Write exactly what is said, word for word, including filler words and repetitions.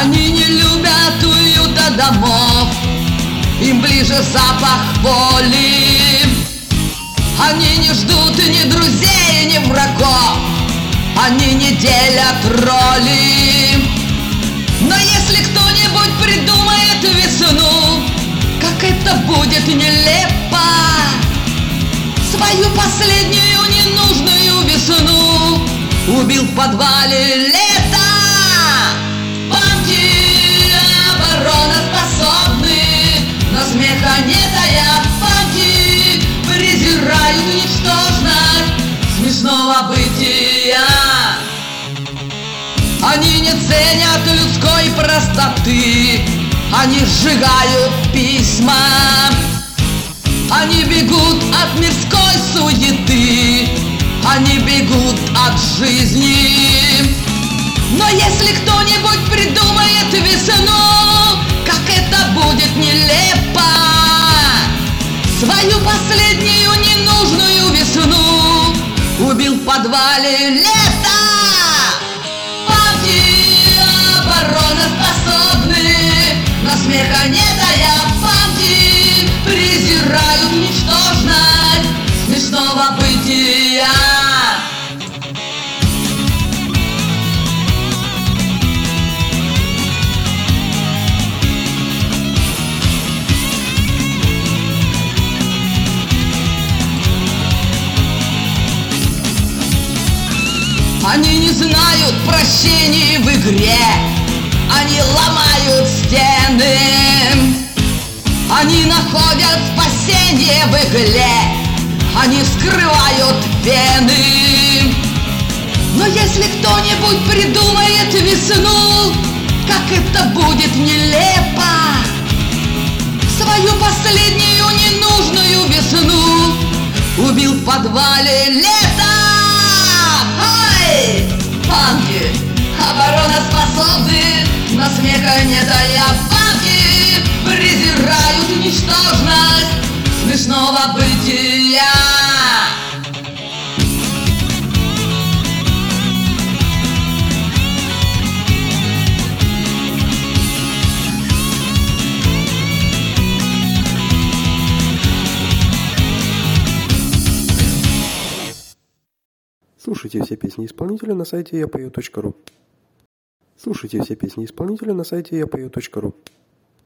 Они не любят уюта домов, им ближе запах воли. Они не ждут ни друзей, ни врагов, они не делят роли. Но если кто-нибудь придумает весну, как это будет нелепо, свою последнюю ненужную весну убил в подвале лето. Панки обороноспособны, но смеха нет, а я панки презирают ничтожность смешного бытия. Они не ценят людской простоты, они сжигают письма. Они бегут от мирской суеты, они бегут от жизни. Но если кто-нибудь придумает весну, как это будет нелепо, свою последнюю ненужную весну убил в подвале лето. Панки обороноспособны, но смеха нет, а я панки презирают ничтожность смешного бытия. Они не знают прощения в игре, они ломают стены. Они находят спасение в игле, они вскрывают вены. Но если кто-нибудь придумает весну, как это будет нелепо, свою последнюю ненужную весну убил в подвале лето. Ай! Панки обороноспособны, но смеха нет, а я панки презирают ничтожность смешного бытия. Слушайте все песни исполнителя на сайте я пою точка ру. Слушайте все песни исполнителя на сайте я пою точка ру.